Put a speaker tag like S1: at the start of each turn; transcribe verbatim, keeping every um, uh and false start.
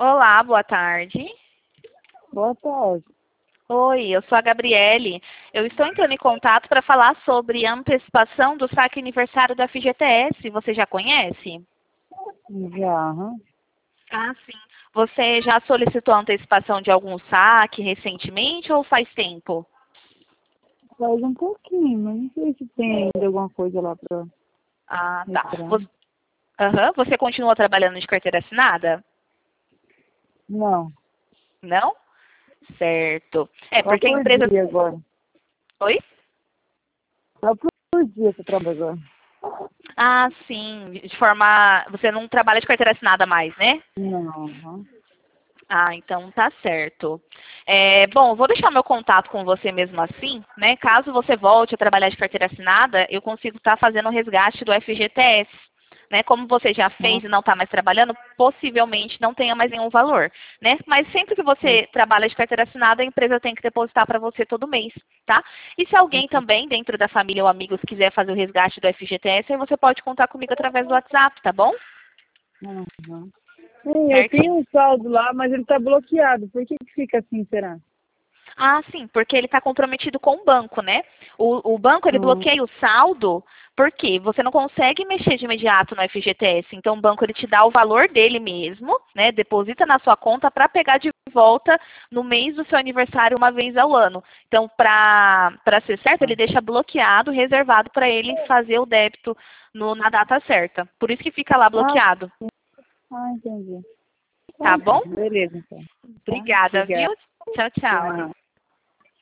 S1: Olá, boa tarde.
S2: Boa tarde.
S1: Oi, eu sou a Gabriele. Eu estou entrando em contato para falar sobre a antecipação do saque aniversário da F G T S. Você já conhece?
S2: Já, aham.
S1: Ah, sim. Você já solicitou a antecipação de algum saque recentemente ou faz tempo?
S2: Faz um pouquinho, mas não sei se tem ainda alguma coisa lá pra
S1: Ah, tá.
S2: entrar.
S1: Você, aham, você continua trabalhando de carteira assinada?
S2: Não,
S1: Não? Certo. É,
S2: só
S1: porque a
S2: por
S1: empresa...
S2: dia agora.
S1: Oi?
S2: Só por dia que eu trabalho agora.
S1: Ah, sim. De forma... Você não trabalha de carteira assinada mais, né?
S2: Não, aham.
S1: Ah, então tá certo. É, bom, vou deixar meu contato com você mesmo assim, né? Caso você volte a trabalhar de carteira assinada, eu consigo estar fazendo o resgate do F G T S. Né? Como você já
S2: Ah,
S1: fez e não está mais trabalhando, possivelmente não tenha mais nenhum valor. Né? Mas sempre que você trabalha de carteira assinada, a empresa tem que depositar para você todo mês. Tá? E se alguém também, dentro da família ou amigos, quiser fazer o resgate do F G T S, aí você pode contar comigo através do WhatsApp, tá bom?
S2: aham. Sim, eu tenho
S1: Certinho.
S2: um saldo lá, mas ele tá bloqueado. Por que que fica assim, será?
S1: Ah, sim, porque ele está comprometido com o banco, né? O, o banco ele
S2: Hum,
S1: bloqueia o saldo porque você não consegue mexer de imediato no F G T S. Então o banco ele te dá o valor dele mesmo, né? Deposita na sua conta para pegar de volta no mês do seu aniversário uma vez ao ano. Então para para ser certo
S2: tá.
S1: ele deixa bloqueado, reservado para ele fazer o débito no- na data certa. Por isso que fica lá
S2: Ah,
S1: bloqueado,
S2: ah, entendi.
S1: tá
S2: Tá,
S1: bom?
S2: beleza, então. Tá?
S1: Obrigada, viu?
S2: Obrigada.
S1: Tchau, tchau.
S2: Tchau.